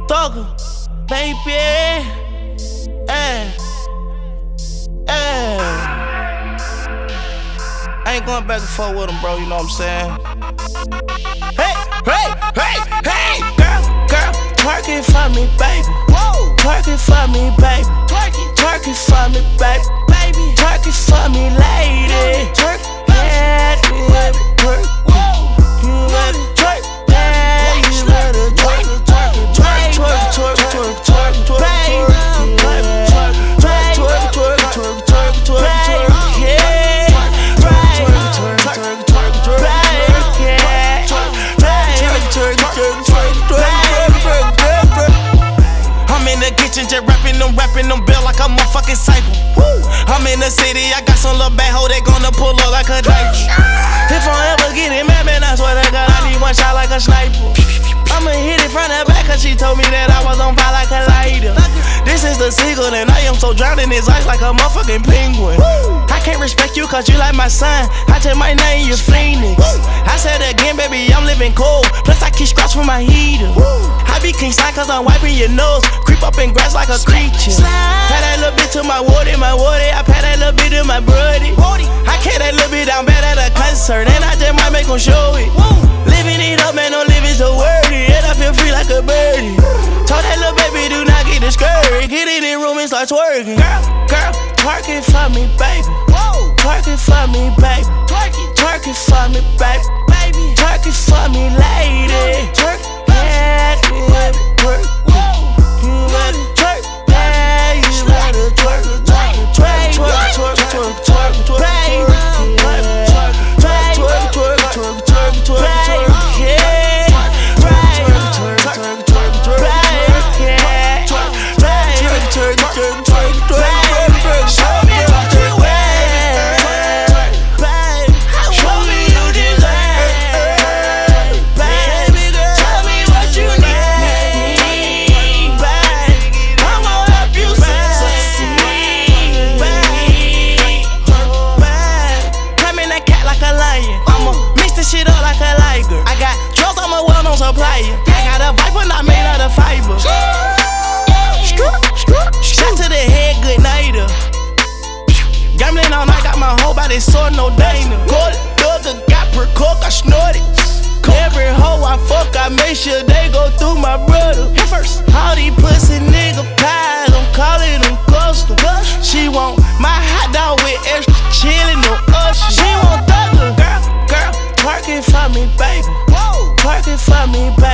Thugger, baby. I ain't going back and forth with him, bro, you know what I'm saying? Hey, girl, twerk it for me, baby. Whoa, twerk it for me, baby. Twerk it for me, baby. Twerk it for me, lady. Twerk, yeah, baby. Twerk, you better twerk, yeah, you better twerk, just rapping them bill like a motherfucking cycle. I'm in the city, I got some little bad hoe that gonna pull up like a diaper. If I ever get it mad, man, I swear to God, I need one shot like a sniper. I'ma hit it from the back, cause she told me that I was on fire like a lighter. This is the seagull, and I am so drowned in his eyes like a motherfucking penguin. I can't respect you cause you like my son. I tell my name, you Phoenix. I said again, baby, I'm living cold. Plus I keep scratch from my heater. I be king slide cause I'm wiping your nose. Creep up in grass like a creature. Pat that little bit to my woody. I pat that little bit to my brody. I carry that little bit down bad at a concert, and I just might make him show it. Living it up, man, don't live it so wordy. And I feel free like a birdie. Told that little baby, do not get discouraged. Get in the room and start twerking. Girl, twerk it for me, baby. Twerk it for me, baby. Twerk it for me, baby. Twerk it for me, lady. Twerk, yeah, baby. Twerk, you better twerk, yeah, you better twerk, so no Dana. Call it Dugger, got per coke, I snorted. Every hoe I fuck, I make sure they go through my brother. Hit first. All these pussy nigga pies, I'm calling them custom. She want my hot dog with extra chili, no usher. She want Thugger. Girl, twerk it for me, baby. Twerk it for me, baby.